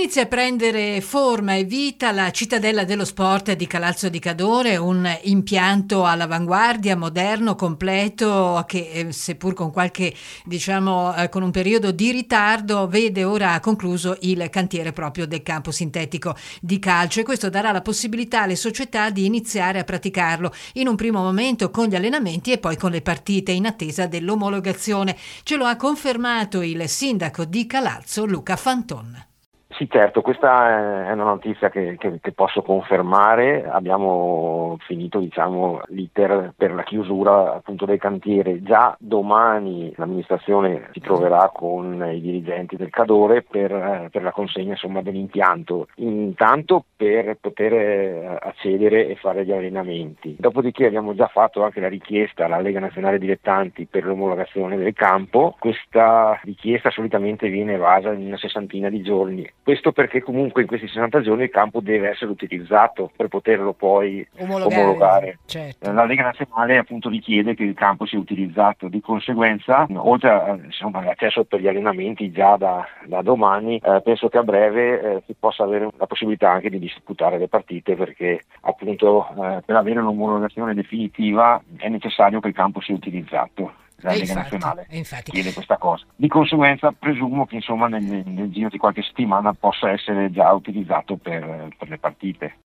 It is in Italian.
Inizia a prendere forma e vita la cittadella dello sport di Calalzo di Cadore, un impianto all'avanguardia, moderno, completo, che seppur con qualche, con un periodo di ritardo, vede ora concluso il cantiere proprio del campo sintetico di calcio, e questo darà la possibilità alle società di iniziare a praticarlo in un primo momento con gli allenamenti e poi con le partite, in attesa dell'omologazione. Ce lo ha confermato il sindaco di Calalzo, Luca Fanton. Sì, certo, questa è una notizia che posso confermare. Abbiamo finito, l'iter per la chiusura appunto del cantiere. Già domani l'amministrazione si troverà con i dirigenti del Cadore per la consegna dell'impianto, intanto per poter accedere e fare gli allenamenti. Dopodiché abbiamo già fatto anche la richiesta alla Lega Nazionale Dilettanti per l'omologazione del campo. Questa richiesta solitamente viene evasa in una sessantina di giorni. Questo perché comunque in questi 60 giorni il campo deve essere utilizzato per poterlo poi omologare. Certo. La Lega Nazionale appunto richiede che il campo sia utilizzato, di conseguenza oltre all'accesso per gli allenamenti già da domani, penso che a breve si possa avere la possibilità anche di disputare le partite, perché appunto per avere l'omologazione definitiva è necessario che il campo sia utilizzato. La Lega Nazionale chiede questa cosa. Di conseguenza presumo che nel giro di qualche settimana possa essere già utilizzato per le partite.